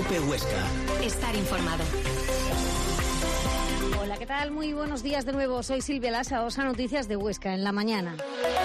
COPE Huesca. Estar informado. Hola, ¿qué tal? Muy buenos días de nuevo. Soy Silvia Lasa, OSA Noticias de Huesca en la mañana.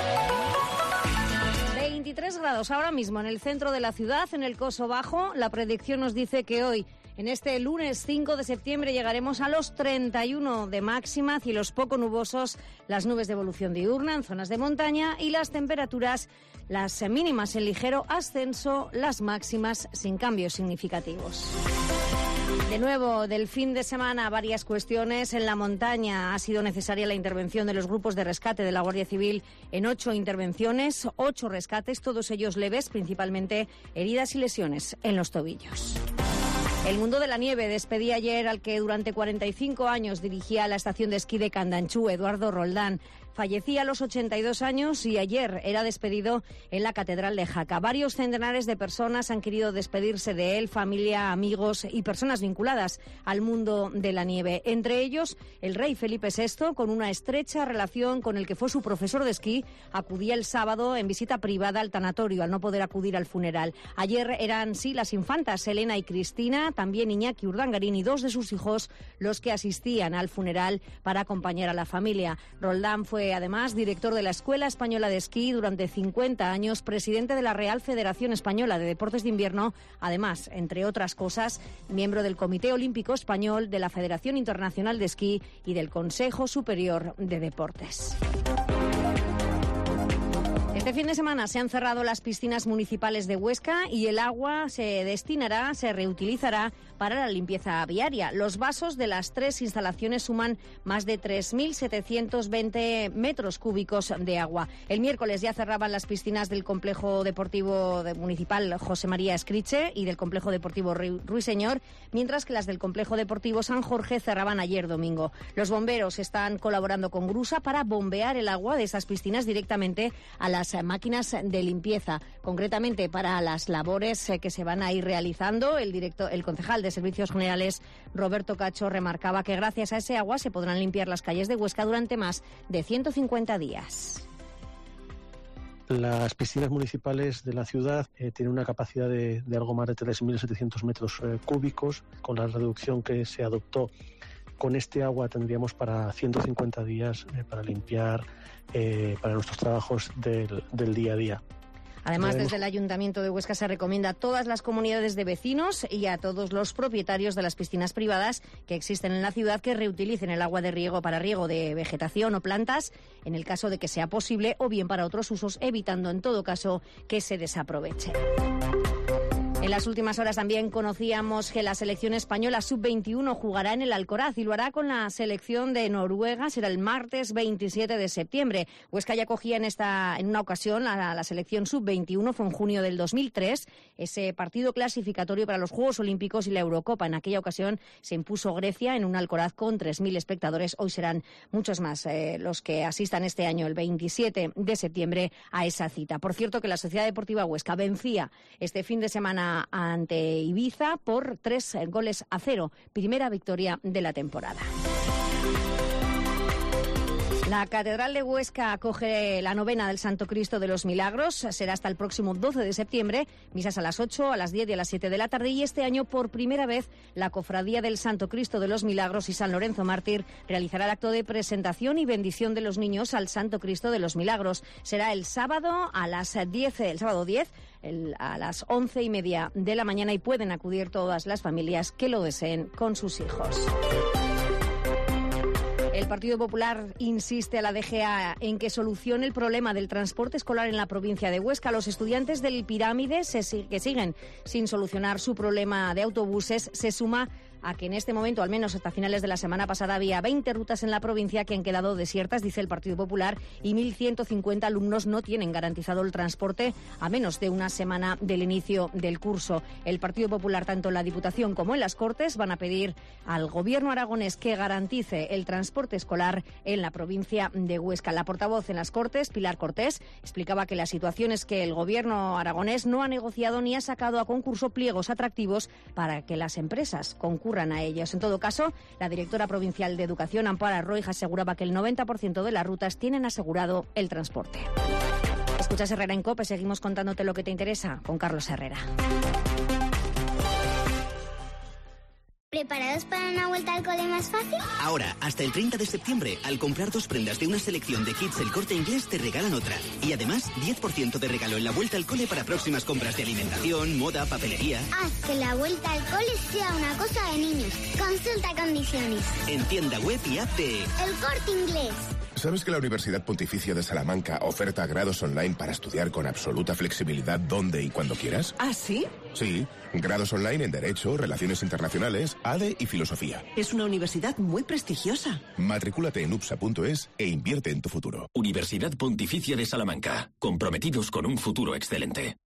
23 grados ahora mismo en el centro de la ciudad, en el Coso Bajo. La predicción nos dice que hoy, en este lunes 5 de septiembre, llegaremos a los 31 de máxima, cielos poco nubosos, las nubes de evolución diurna en zonas de montaña y las temperaturas, las mínimas en ligero ascenso, las máximas sin cambios significativos. De nuevo, del fin de semana, varias cuestiones. En la montaña ha sido necesaria la intervención de los grupos de rescate de la Guardia Civil en 8 intervenciones, 8 rescates, todos ellos leves, principalmente heridas y lesiones en los tobillos. El mundo de la nieve despedía ayer al que durante 45 años dirigía la estación de esquí de Candanchú, Eduardo Roldán. Fallecía a los 82 años y ayer era despedido en la Catedral de Jaca. Varios centenares de personas han querido despedirse de él, familia, amigos y personas vinculadas al mundo de la nieve. Entre ellos, el rey Felipe VI, con una estrecha relación con el que fue su profesor de esquí, acudía el sábado en visita privada al tanatorio, al no poder acudir al funeral. Ayer eran, sí, las infantas Elena y Cristina, también Iñaki Urdangarín y 2 de sus hijos los que asistían al funeral para acompañar a la familia. Roldán fue además director de la Escuela Española de Esquí durante 50 años, presidente de la Real Federación Española de Deportes de Invierno, además, entre otras cosas, miembro del Comité Olímpico Español, de la Federación Internacional de Esquí y del Consejo Superior de Deportes. Este fin de semana se han cerrado las piscinas municipales de Huesca y el agua se reutilizará para la limpieza viaria. Los vasos de las 3 instalaciones suman más de 3.720 metros cúbicos de agua. El miércoles ya cerraban las piscinas del Complejo Deportivo Municipal José María Escriche y del Complejo Deportivo Ruiseñor, mientras que las del Complejo Deportivo San Jorge cerraban ayer domingo. Los bomberos están colaborando con Grusa para bombear el agua de esas piscinas directamente a las máquinas de limpieza, concretamente para las labores que se van a ir realizando. El concejal de Servicios Generales, Roberto Cacho, remarcaba que gracias a ese agua se podrán limpiar las calles de Huesca durante más de 150 días. Las piscinas municipales de la ciudad tienen una capacidad de algo más de 3.700 metros cúbicos. Con la reducción que se adoptó, con este agua tendríamos para 150 días para limpiar para nuestros trabajos del día a día. Además, desde el Ayuntamiento de Huesca se recomienda a todas las comunidades de vecinos y a todos los propietarios de las piscinas privadas que existen en la ciudad que reutilicen el agua de riego para riego de vegetación o plantas, en el caso de que sea posible, o bien para otros usos, evitando en todo caso que se desaproveche. En las últimas horas también conocíamos que la selección española sub-21 jugará en el Alcoraz y lo hará con la selección de Noruega. Será el martes 27 de septiembre. Huesca ya acogía en una ocasión a la selección sub-21, fue en junio del 2003, ese partido clasificatorio para los Juegos Olímpicos y la Eurocopa. En aquella ocasión se impuso Grecia en un Alcoraz con 3.000 espectadores. Hoy serán muchos más los que asistan este año, el 27 de septiembre, a esa cita. Por cierto, que la Sociedad Deportiva Huesca vencía este fin de semana ante Ibiza por 3-0. Primera victoria de la temporada. La Catedral de Huesca acoge la novena del Santo Cristo de los Milagros. Será hasta el próximo 12 de septiembre. Misas a las 8, a las 10 y a las 7 de la tarde. Y este año, por primera vez, la Cofradía del Santo Cristo de los Milagros y San Lorenzo Mártir realizará el acto de presentación y bendición de los niños al Santo Cristo de los Milagros. Será el sábado a las 10, el sábado 10, a las 11:30 de la mañana, y pueden acudir todas las familias que lo deseen con sus hijos. El Partido Popular insiste a la DGA en que solucione el problema del transporte escolar en la provincia de Huesca. Los estudiantes del Pirámide que siguen sin solucionar su problema de autobuses se suma a que en este momento, al menos hasta finales de la semana pasada, había 20 rutas en la provincia que han quedado desiertas, dice el Partido Popular, y 1.150 alumnos no tienen garantizado el transporte a menos de una semana del inicio del curso. El Partido Popular, tanto en la Diputación como en las Cortes, van a pedir al Gobierno aragonés que garantice el transporte escolar en la provincia de Huesca. La portavoz en las Cortes, Pilar Cortés, explicaba que la situación es que el Gobierno aragonés no ha negociado ni ha sacado a concurso pliegos atractivos para que las empresas concurran a ellos. En todo caso, la directora provincial de Educación, Amparo Arroyo, aseguraba que el 90% de las rutas tienen asegurado el transporte. Escuchas Herrera en COPE, seguimos contándote lo que te interesa con Carlos Herrera. ¿Preparados para una vuelta al cole más fácil? Ahora, hasta el 30 de septiembre, al comprar 2 prendas de una selección de kits El Corte Inglés, te regalan otra. Y además, 10% de regalo en la vuelta al cole para próximas compras de alimentación, moda, papelería. Haz que la vuelta al cole sea una cosa de niños. Consulta condiciones. En tienda web y app de El Corte Inglés. ¿Sabes que la Universidad Pontificia de Salamanca oferta grados online para estudiar con absoluta flexibilidad donde y cuando quieras? ¿Ah, sí? Sí, grados online en Derecho, Relaciones Internacionales, ADE y Filosofía. Es una universidad muy prestigiosa. Matricúlate en upsa.es e invierte en tu futuro. Universidad Pontificia de Salamanca. Comprometidos con un futuro excelente.